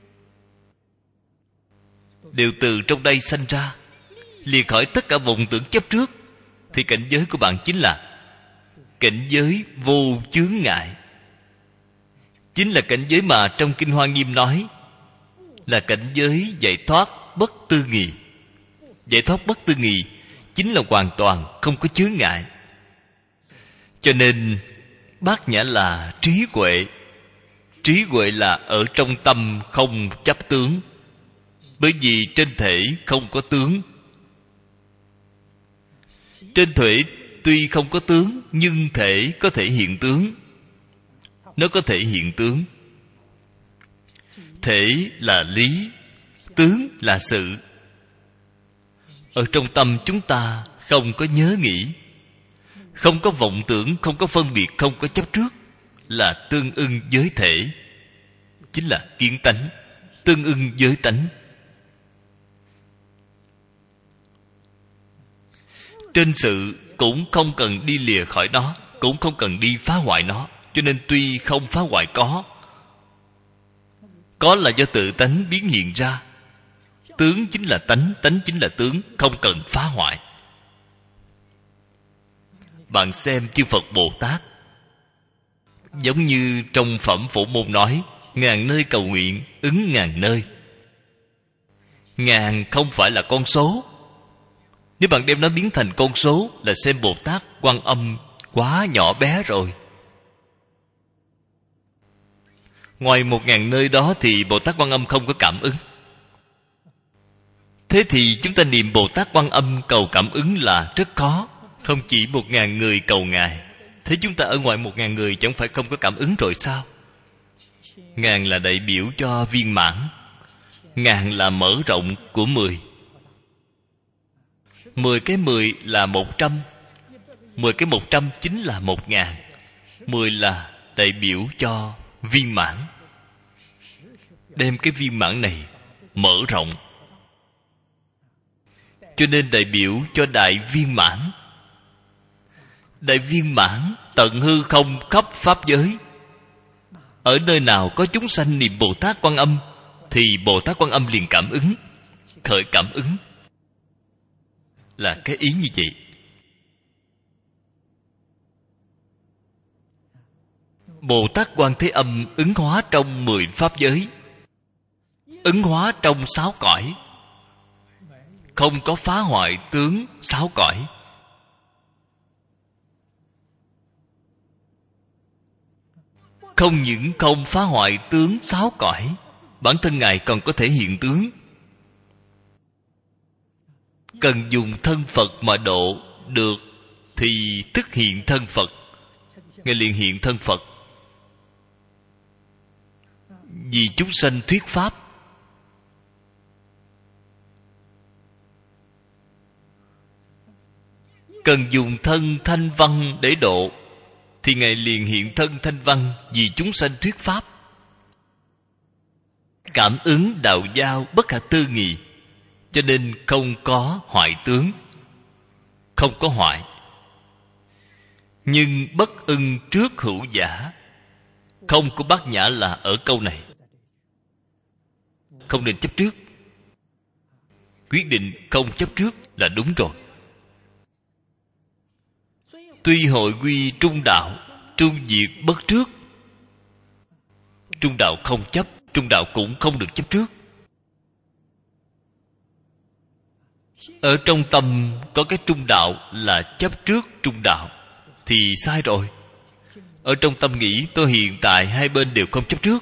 đều từ trong đây sanh ra. Lìa khỏi tất cả vọng tưởng chấp trước thì cảnh giới của bạn chính là cảnh giới vô chướng ngại. Chính là cảnh giới mà trong Kinh Hoa Nghiêm nói là cảnh giới giải thoát bất tư nghì. Giải thoát bất tư nghì chính là hoàn toàn không có chướng ngại. Cho nên Bát Nhã là trí huệ. Trí huệ là ở trong tâm không chấp tướng. Bởi vì trên thể không có tướng. Trên thể tuy không có tướng, nhưng thể có thể hiện tướng. Nó có thể hiện tướng. Thể là lý, tướng là sự. Ở trong tâm chúng ta không có nhớ nghĩ, không có vọng tưởng, không có phân biệt, không có chấp trước, là tương ưng với thể, chính là kiến tánh, tương ưng với tánh. Trên sự cũng không cần đi lìa khỏi nó, cũng không cần đi phá hoại nó. Cho nên tuy không phá hoại có là do tự tánh biến hiện ra. Tướng chính là tánh, tánh chính là tướng, không cần phá hoại. Bạn xem chư Phật Bồ Tát, giống như trong Phẩm Phổ Môn nói, ngàn nơi cầu nguyện, ứng ngàn nơi. Ngàn không phải là con số. Nếu bạn đem nó biến thành con số là xem Bồ Tát Quan Âm quá nhỏ bé rồi. Ngoài 1000 nơi đó thì Bồ Tát Quan Âm không có cảm ứng. Thế thì chúng ta niệm Bồ Tát Quan Âm cầu cảm ứng là rất khó. Không chỉ 1000 người cầu Ngài. Thế chúng ta ở ngoài 1000 người chẳng phải không có cảm ứng rồi sao? Ngàn là đại biểu cho viên mãn. Ngàn là mở rộng của 10. 10 cái 10 là 100. 10 cái 100 chính là 1000. 10 là đại biểu cho viên mãn. Đem cái viên mãn này mở rộng, cho nên đại biểu cho đại viên mãn. Đại viên mãn tận hư không khắp pháp giới. Ở nơi nào có chúng sanh niệm Bồ Tát Quan Âm thì Bồ Tát Quan Âm liền cảm ứng, khởi cảm ứng. Là cái ý như vậy. Bồ Tát Quan Thế Âm ứng hóa trong 10 pháp giới, ứng hóa trong 6 cõi, không có phá hoại tướng 6 cõi. Không những không phá hoại tướng 6 cõi, bản thân Ngài còn có thể hiện tướng. Cần dùng thân Phật mà độ được thì tức hiện thân Phật. Ngài liền hiện thân Phật. vì chúng sanh thuyết pháp. Cần dùng thân thanh văn để độ, thì Ngài liền hiện thân thanh văn vì chúng sanh thuyết pháp. Cảm ứng đạo giao bất khả tư nghị, cho nên không có hoại tướng, không có hoại. Nhưng bất ưng trước hữu giả, không có bát nhã là ở câu này. Không nên chấp trước. Quyết định không chấp trước là đúng rồi. Tuy hội quy trung đạo, trung diệt bất trước. Trung đạo không chấp, trung đạo cũng không được chấp trước. Ở trong tâm có cái trung đạo là chấp trước trung đạo thì sai rồi. Ở trong tâm nghĩ tôi hiện tại hai bên đều không chấp trước.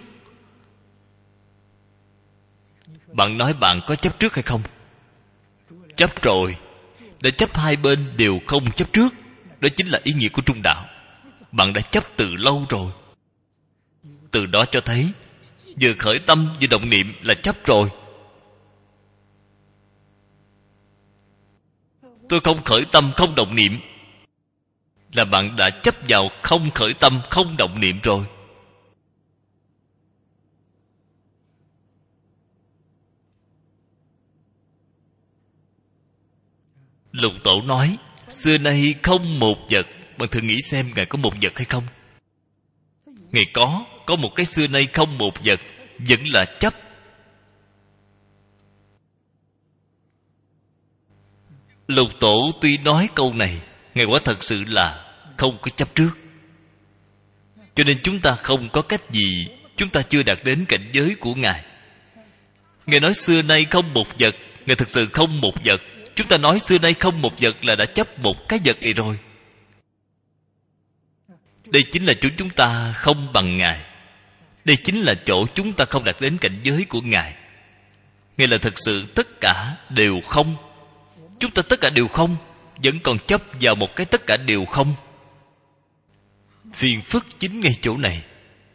Bạn nói bạn có chấp trước hay không? Chấp rồi. Đã chấp hai bên đều không chấp trước, đó chính là ý nghĩa của trung đạo. Bạn đã chấp từ lâu rồi. Từ đó cho thấy vừa khởi tâm vừa động niệm là chấp rồi. Tôi không khởi tâm không động niệm là bạn đã chấp vào không khởi tâm không động niệm rồi. Lục Tổ nói xưa nay không một vật. Bạn thử nghĩ xem Ngài có một vật hay không? Ngài có một cái xưa nay không một vật, vẫn là chấp. Lục Tổ tuy nói câu này, Ngài quả thật sự là không có chấp trước. Cho nên chúng ta không có cách gì, chúng ta chưa đạt đến cảnh giới của Ngài. Ngài nói xưa nay không một vật, Ngài thực sự không một vật. Chúng ta nói xưa nay không một vật là đã chấp một cái vật này rồi. Đây chính là chỗ chúng ta không bằng Ngài. Đây chính là chỗ chúng ta không đạt đến cảnh giới của Ngài. Ngài là thực sự tất cả đều không. Chúng ta tất cả đều không, vẫn còn chấp vào một cái tất cả đều không. Phiền phức chính ngay chỗ này.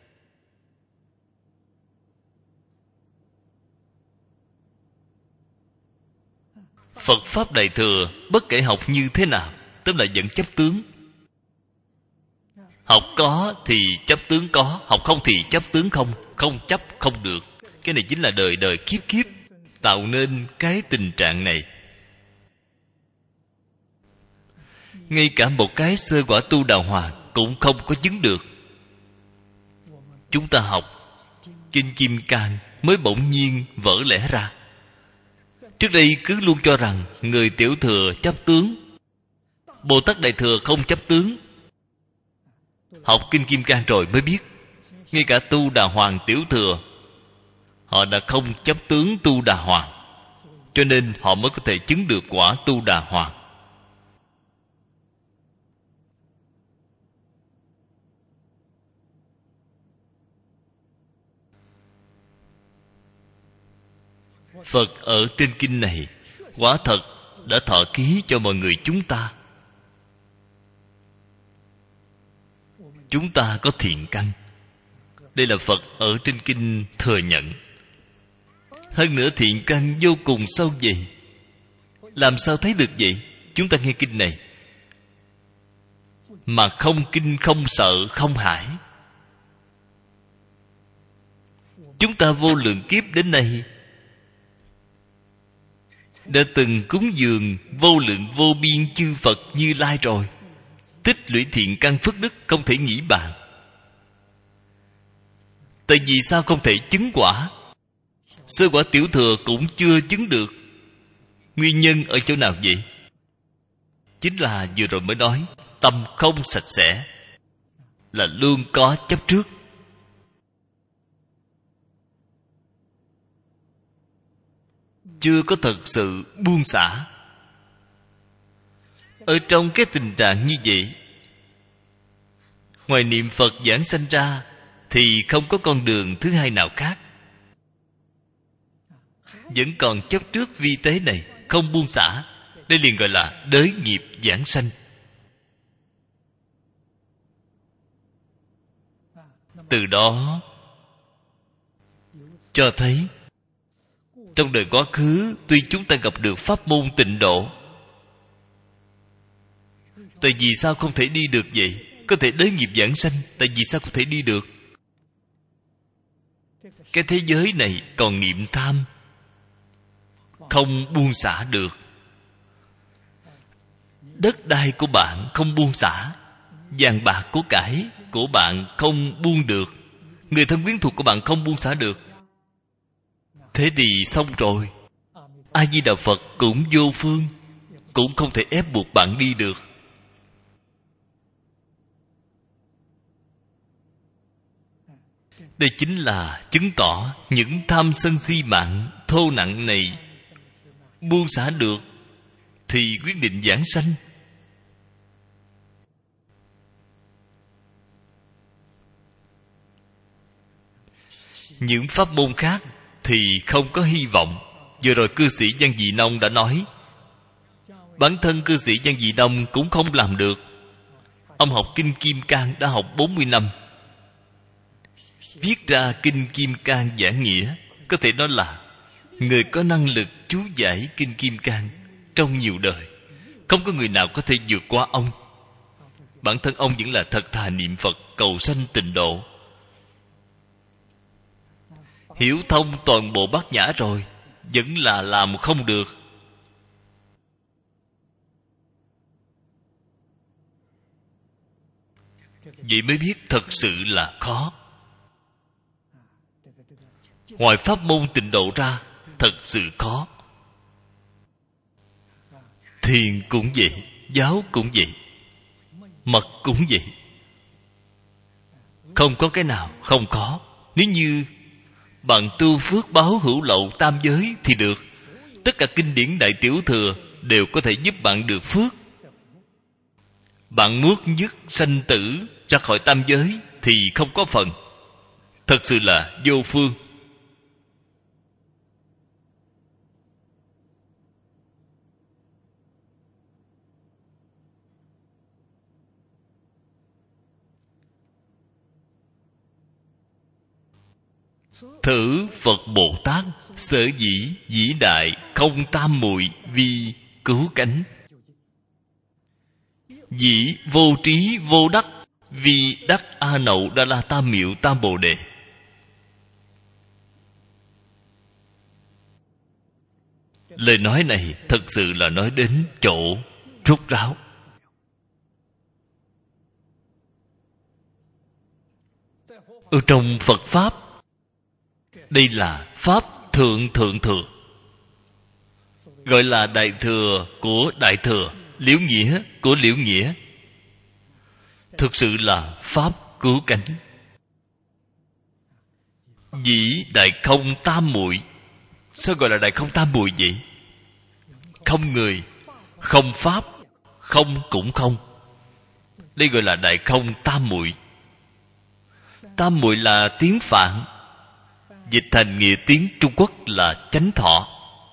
Phật Pháp Đại Thừa bất kể học như thế nào, tức là vẫn chấp tướng. Học có thì chấp tướng có, học không thì chấp tướng không. Không chấp không được. Cái này chính là đời đời kiếp kiếp tạo nên cái tình trạng này. Ngay cả một cái sơ quả tu đào hòa cũng không có chứng được. Chúng ta học Kinh Kim Cang mới bỗng nhiên vỡ lẽ ra. Trước đây cứ luôn cho rằng người tiểu thừa chấp tướng, Bồ Tát Đại Thừa không chấp tướng. Học Kinh Kim Cang rồi mới biết, ngay cả tu Đà Hoàng tiểu thừa, họ đã không chấp tướng tu Đà Hoàng, cho nên họ mới có thể chứng được quả tu Đà Hoàng. Phật ở trên kinh này quả thật đã thọ ký cho mọi người chúng ta. Chúng ta có thiện căn. Đây là Phật ở trên kinh thừa nhận. Hơn nữa thiện căn vô cùng sâu vậy. Làm sao thấy được vậy? Chúng ta nghe kinh này mà không kinh, không sợ, không hãi. Chúng ta vô lượng kiếp đến nay đã từng cúng dường vô lượng vô biên chư Phật Như Lai rồi. Tích lũy thiện căn phước đức không thể nghĩ bàn. Tại vì sao không thể chứng quả? Sơ quả tiểu thừa cũng chưa chứng được. Nguyên nhân ở chỗ nào vậy? Chính là vừa rồi mới nói, tâm không sạch sẽ, là luôn có chấp trước. Chưa có thật sự buông xả. Ở trong cái tình trạng như vậy, ngoài niệm Phật giảng sanh ra thì không có con đường thứ hai nào khác. Vẫn còn chấp trước vi tế này, không buông xả. Đây liền gọi là đới nghiệp giảng sanh. Từ đó cho thấy trong đời quá khứ tuy chúng ta gặp được pháp môn tịnh độ, tại vì sao không thể đi được vậy? Có thể đới nghiệp giảng sanh, tại vì sao không thể đi được? Cái thế giới này còn niệm tham, không buông xả được. Đất đai của bạn không buông xả, vàng bạc của cải của bạn không buông được, người thân quyến thuộc của bạn không buông xả được. Thế thì xong rồi. A Di Đà Phật cũng vô phương, cũng không thể ép buộc bạn đi được. Đây chính là chứng tỏ những tham sân si mạng thô nặng này buông xả được thì quyết định giảng sanh. Những pháp môn khác thì không có hy vọng. Vừa rồi cư sĩ Văn Dị Nông đã nói, bản thân cư sĩ Văn Dị Nông cũng không làm được. Ông học Kinh Kim Cang đã học 40 năm, viết ra Kinh Kim Cang giảng nghĩa, có thể nói là người có năng lực chú giải Kinh Kim Cang trong nhiều đời. Không có người nào có thể vượt qua ông. Bản thân ông vẫn là thật thà niệm Phật cầu sanh tịnh độ, hiểu thông toàn bộ bát nhã rồi, vẫn là làm không được. Vậy mới biết thật sự là khó. Ngoài pháp môn tịnh độ ra, thật sự khó. Thiền cũng vậy, giáo cũng vậy, mật cũng vậy. Không có cái nào không có. Nếu như bạn tu phước báo hữu lậu tam giới thì được. Tất cả kinh điển Đại Tiểu Thừa đều có thể giúp bạn được phước. Bạn nuốt dứt sanh tử ra khỏi tam giới thì không có phần. Thật sự là vô phương. Thử Phật Bồ Tát sở dĩ vĩ đại không tam muội vi cứu cánh, dĩ vô trí vô đắc vi đắc A Nậu Đa La Tam Miệu Tam Bồ Đề. Lời nói này thật sự là nói đến chỗ rốt ráo. Ở trong Phật Pháp, đây là Pháp Thượng Thượng Thừa, gọi là Đại Thừa của Đại Thừa, Liễu Nghĩa của Liễu Nghĩa. Thực sự là Pháp cứu cánh. Dĩ đại không tam muội. Sao gọi là đại không tam muội vậy? Không người, không Pháp, không cũng không. Đây gọi là đại không tam muội. Tam muội là tiếng Phạn, dịch thành nghĩa tiếng Trung Quốc là chánh thọ.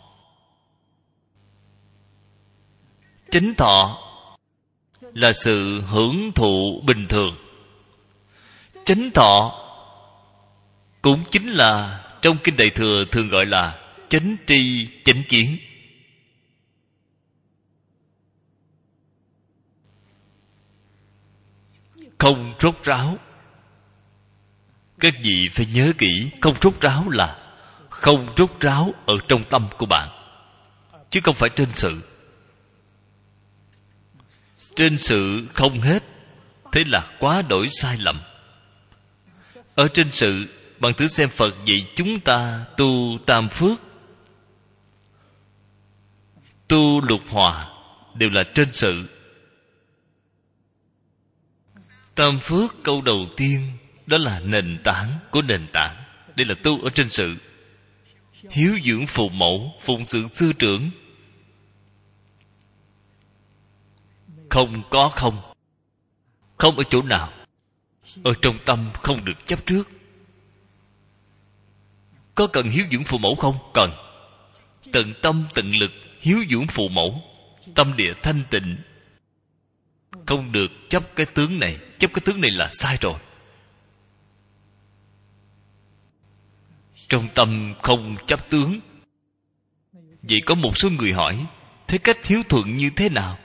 Chánh thọ là sự hưởng thụ bình thường. Chánh thọ cũng chính là trong Kinh Đại Thừa thường gọi là chánh tri chánh kiến. Không rốt ráo. Các vị phải nhớ kỹ, không rốt ráo là không rốt ráo ở trong tâm của bạn, chứ không phải trên sự. Trên sự không hết, thế là quá đổi sai lầm. Ở trên sự, bạn thử xem Phật dạy chúng ta tu tam phước, tu lục hòa, đều là trên sự. Tam phước câu đầu tiên đó là nền tảng của nền tảng. Đây là tu ở trên sự. Hiếu dưỡng phụ mẫu, phụng sự sư trưởng. Không có không. Không ở chỗ nào? Ở trong tâm không được chấp trước. Có cần hiếu dưỡng phụ mẫu không? Cần. Tận tâm tận lực hiếu dưỡng phụ mẫu, tâm địa thanh tịnh. Không được chấp cái tướng này. Chấp cái tướng này là sai rồi. Trong tâm không chấp tướng. Vậy có một số người hỏi, thế cách hiếu thuận như thế nào?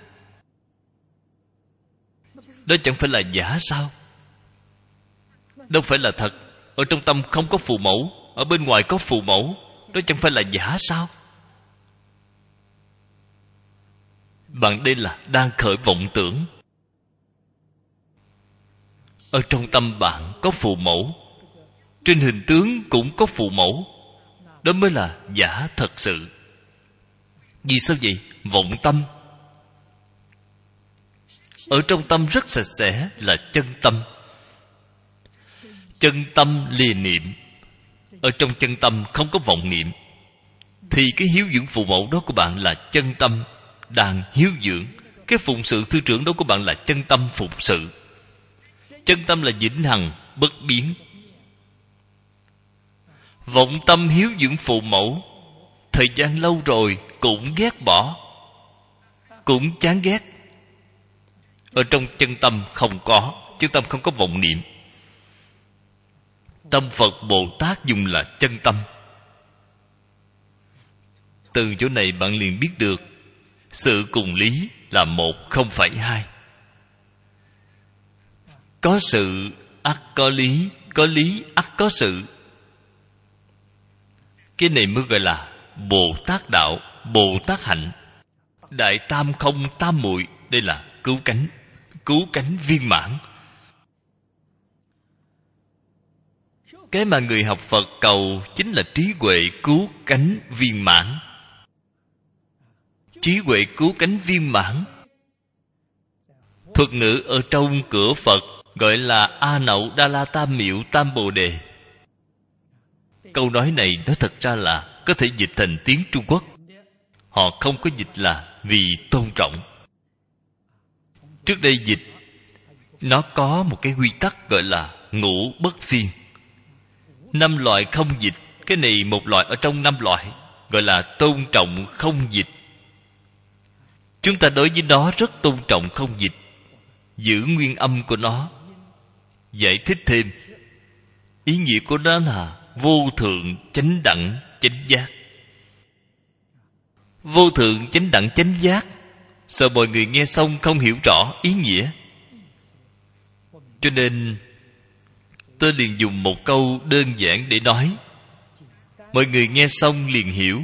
Đó chẳng phải là giả sao? Đâu phải là thật. Ở trong tâm không có phụ mẫu, ở bên ngoài có phụ mẫu, đó chẳng phải là giả sao? Bạn đây là đang khởi vọng tưởng. Ở trong tâm bạn có phụ mẫu, trên hình tướng cũng có phụ mẫu. Đó mới là giả thật sự. Vì sao vậy? Vọng tâm. Ở trong tâm rất sạch sẽ là chân tâm. Chân tâm lìa niệm. Ở trong chân tâm không có vọng niệm, thì cái hiếu dưỡng phụ mẫu đó của bạn là chân tâm đang hiếu dưỡng. Cái phụng sự sư trưởng đó của bạn là chân tâm phụng sự. Chân tâm là vĩnh hằng bất biến. Vọng tâm hiếu dưỡng phụ mẫu, thời gian lâu rồi cũng ghét bỏ, cũng chán ghét. Ở trong chân tâm không có. Chân tâm không có vọng niệm. Tâm Phật Bồ Tát dùng là chân tâm. Từ chỗ này bạn liền biết được sự cùng lý là một, không phải hai. Có sự ắt có lý, có lý ắt có sự. Cái này mới gọi là Bồ Tát đạo, Bồ Tát hạnh. Đại tam không tam muội, đây là cứu cánh viên mãn. Cái mà người học Phật cầu chính là trí huệ cứu cánh viên mãn. Trí huệ cứu cánh viên mãn. Thuật ngữ ở trong cửa Phật gọi là A Nậu Đa La Tam Miệu Tam Bồ Đề. Câu nói này nói thật ra là có thể dịch thành tiếng Trung Quốc. Họ không có dịch là vì tôn trọng. Trước đây dịch, nó có một cái quy tắc gọi là ngũ bất phiên. 5 loại không dịch. Cái này một loại ở trong 5 loại, gọi là tôn trọng không dịch. Chúng ta đối với nó rất tôn trọng không dịch, giữ nguyên âm của nó. Giải thích thêm, ý nghĩa của nó là vô thượng chánh đẳng chánh giác. Vô thượng chánh đẳng chánh giác, sợ mọi người nghe xong không hiểu rõ ý nghĩa, cho nên tôi liền dùng một câu đơn giản để nói, mọi người nghe xong liền hiểu,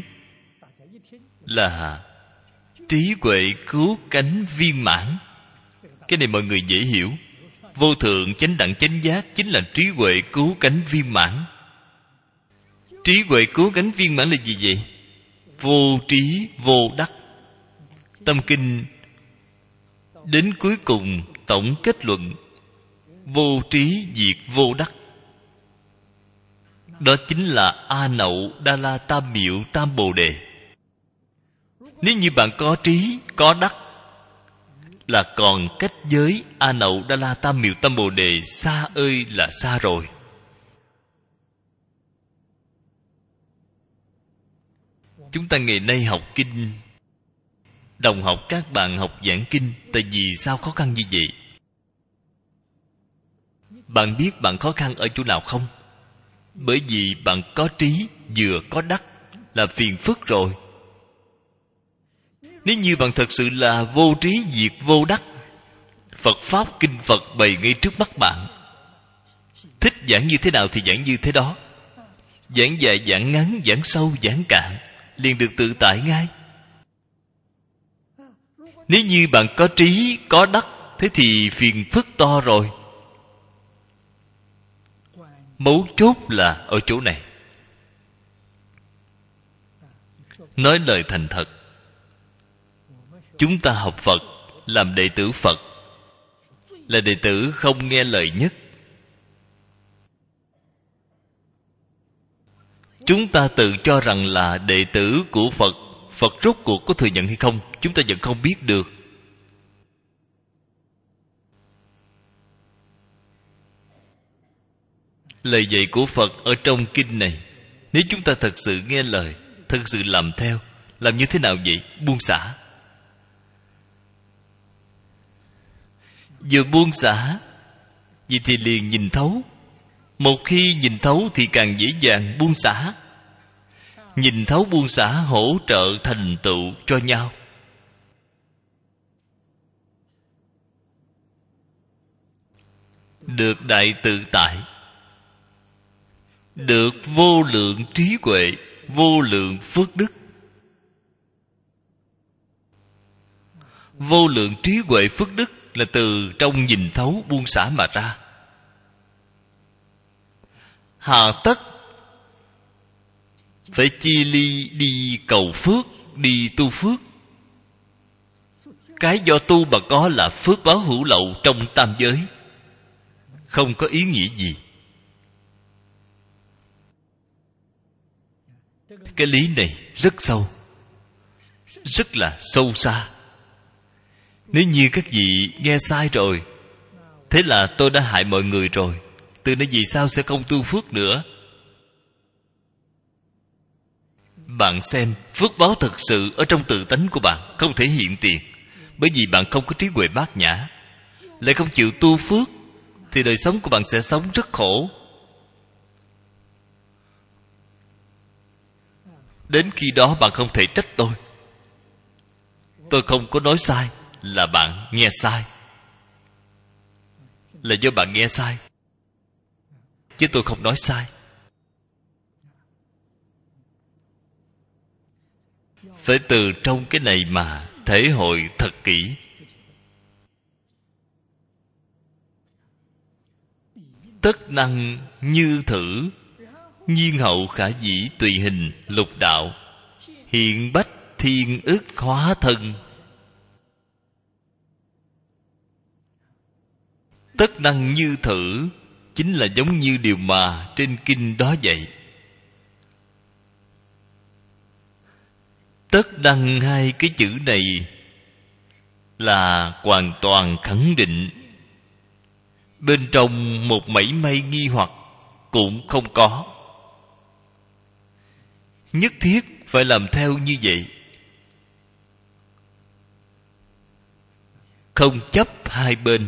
là trí huệ cứu cánh viên mãn. Cái này mọi người dễ hiểu. Vô thượng chánh đẳng chánh giác chính là trí huệ cứu cánh viên mãn. Trí huệ cứu cánh viên mãn là gì vậy? Vô trí vô đắc. Tâm kinh đến cuối cùng tổng kết luận vô trí diệt vô đắc. Đó chính là A Nậu Đa La Tam Miệu Tam Bồ Đề. Nếu như bạn có trí, có đắc, là còn cách giới A Nậu Đa La Tam Miệu Tam Bồ Đề xa ơi là xa rồi. Chúng ta ngày nay học kinh, đồng học các bạn học giảng kinh, tại vì sao khó khăn như vậy? Bạn biết bạn khó khăn ở chỗ nào không? Bởi vì bạn có trí vừa có đắc là phiền phức rồi. Nếu như bạn thật sự là vô trí diệt vô đắc, Phật Pháp Kinh Phật bày ngay trước mắt bạn, thích giảng như thế nào thì giảng như thế đó. Giảng dài, giảng ngắn, giảng sâu, giảng cạn, liền được tự tại ngay. Nếu như bạn có trí, có đắc, thế thì phiền phức to rồi. Mấu chốt là ở chỗ này. Nói lời thành thật, chúng ta học Phật, làm đệ tử Phật, là đệ tử không nghe lời nhất. Chúng ta tự cho rằng là đệ tử của Phật. Phật rốt cuộc có thừa nhận hay không, chúng ta vẫn không biết được. Lời dạy của Phật ở trong kinh này, nếu chúng ta thật sự nghe lời, thật sự làm theo, làm như thế nào vậy? Buông xả. Vừa buông xả, vậy thì liền nhìn thấu. Một khi nhìn thấu thì càng dễ dàng buông xả. Nhìn thấu buông xả hỗ trợ thành tựu cho nhau. Được đại tự tại, được vô lượng trí huệ, vô lượng phước đức. Vô lượng trí huệ phước đức là từ trong nhìn thấu buông xả mà ra. Hà tất phải chia ly đi cầu phước, đi tu phước. Cái do tu mà có là phước báo hữu lậu trong tam giới, không có ý nghĩa gì. Cái lý này rất sâu, rất là sâu xa. Nếu như các vị nghe sai rồi, thế là tôi đã hại mọi người rồi, từ nay vì sao sẽ không tu phước nữa? Bạn xem, phước báo thật sự ở trong tự tánh của bạn, không thể hiện tiền. Bởi vì bạn không có trí huệ bát nhã, lại không chịu tu phước, thì đời sống của bạn sẽ sống rất khổ. Đến khi đó bạn không thể trách tôi. Tôi không có nói sai, là bạn nghe sai. Là do bạn nghe sai, chứ tôi không nói sai. Phải từ trong cái này mà thể hội thật kỹ. Tất năng như thử, nhiên hậu khả dĩ tùy hình lục đạo, hiện bách thiên ức hóa thân. Tất năng như thử chính là giống như điều mà trên kinh đó vậy. Tất năng, hai cái chữ này là hoàn toàn khẳng định. Bên trong một mảy may nghi hoặc cũng không có. Nhất thiết phải làm theo như vậy. Không chấp hai bên.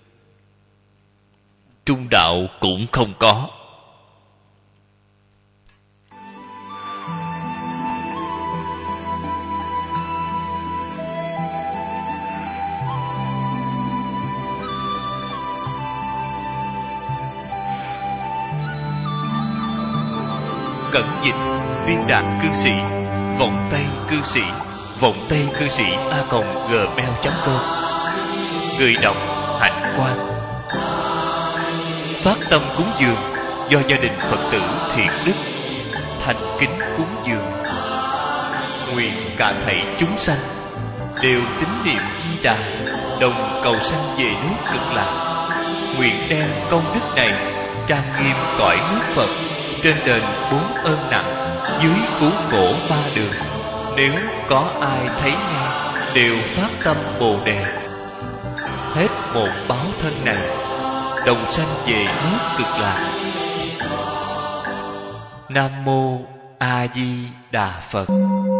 Trung đạo cũng không có. Cẩn dịch viên đạn cư sĩ, vọng tây cư sĩ, vọng tây cư sĩ @gmail.com. Người đọc Hạnh Quang. Phát tâm cúng dường do gia đình Phật tử Thiện Đức thành kính cúng dường. Nguyện cả thảy chúng sanh đều tín niệm Di Đà, đồng cầu sanh về nước Cực Lạc. Nguyện đem công đức này trang nghiêm cõi nước Phật, trên đền 4 ơn nặng, dưới cứu khổ 3 đường. Nếu có ai thấy nghe đều phát tâm Bồ Đề, hết một báo thân này đồng sanh về nước Cực Lạc. Nam mô A Di Đà Phật.